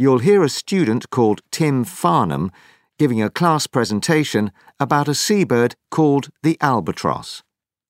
You'll hear a student called Tim Farnham giving a class presentation about a seabird called the albatross.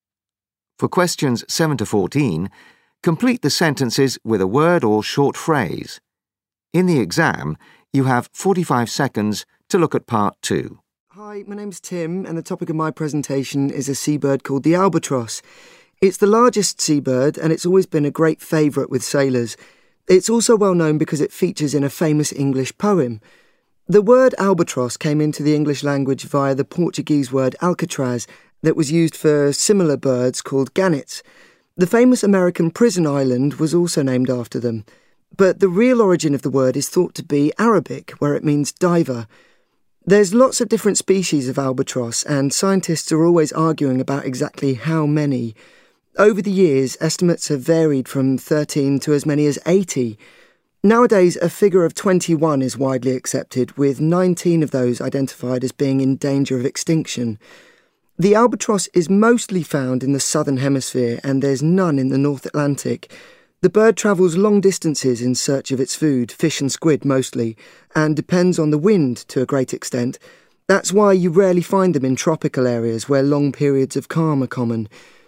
For questions 7 to 14, complete the sentences with a word or short phrase. In the exam, you have 45 seconds to look at part 2. Hi, my name's Tim, and the topic of my presentation is a seabird called the albatross. It's the largest seabird, and it's always been a great favourite with sailors. It's also well known because it features in a famous English poem. The word albatross came into the English language via the Portuguese word alcatraz that was used for similar birds called gannets. The famous American prison island was also named after them. But the real origin of the word is thought to be Arabic, where it means diver. There's lots of different species of albatross, and scientists are always arguing about exactly how many. Over the years, estimates have varied from 13 to as many as 80. Nowadays, a figure of 21 is widely accepted, with 19 of those identified as being in danger of extinction. The albatross is mostly found in the southern hemisphere, and there's none in the North Atlantic. The bird travels long distances in search of its food, fish and squid mostly, and depends on the wind to a great extent. That's why you rarely find them in tropical areas where long periods of calm are common.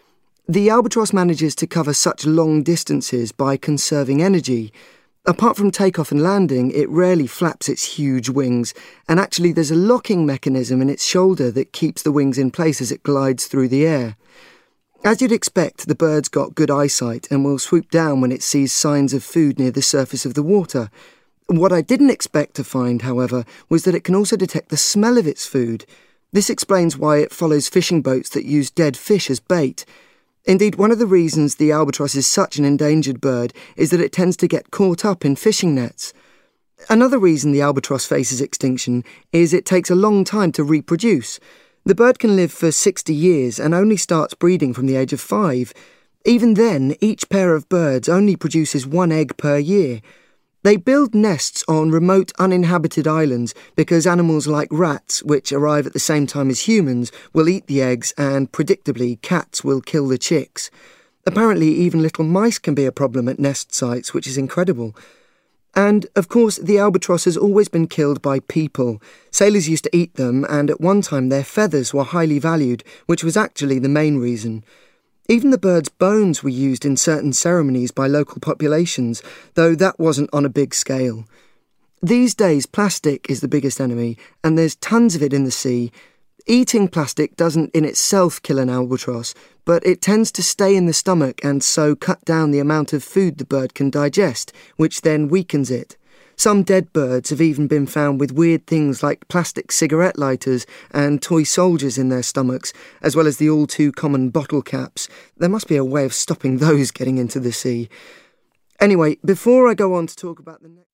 The albatross manages to cover such long distances by conserving energy. Apart from takeoff and landing, it rarely flaps its huge wings, and actually there's a locking mechanism in its shoulder that keeps the wings in place as it glides through the air. As you'd expect, the bird's got good eyesight and will swoop down when it sees signs of food near the surface of the water. What I didn't expect to find, however, was that it can also detect the smell of its food. This explains why it follows fishing boats that use dead fish as bait. Indeed, one of the reasons the albatross is such an endangered bird is that it tends to get caught up in fishing nets. Another reason the albatross faces extinction is it takes a long time to reproduce. The bird can live for 60 years and only starts breeding from the age of 5. Even then, each pair of birds only produces 1 egg per year. They build nests on remote uninhabited islands because animals like rats, which arrive at the same time as humans, will eat the eggs and, predictably, cats will kill the chicks. Apparently, even little mice can be a problem at nest sites, which is incredible. And, of course, the albatross has always been killed by people. Sailors used to eat them, and at one time their feathers were highly valued, which was actually the main reason. Even the bird's bones were used in certain ceremonies by local populations, though that wasn't on a big scale. These days, plastic is the biggest enemy, and there's tons of it in the sea. Eating plastic doesn't in itself kill an albatross, but it tends to stay in the stomach and so cut down the amount of food the bird can digest, which then weakens it. Some dead birds have even been found with weird things like plastic cigarette lighters and toy soldiers in their stomachs, as well as the all-too-common bottle caps. There must be a way of stopping those getting into the sea. Anyway, before I go on to talk about the next...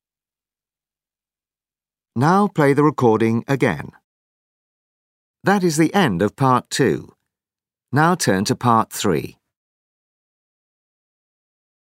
Now play the recording again. That is the end of part 2. Now turn to part 3.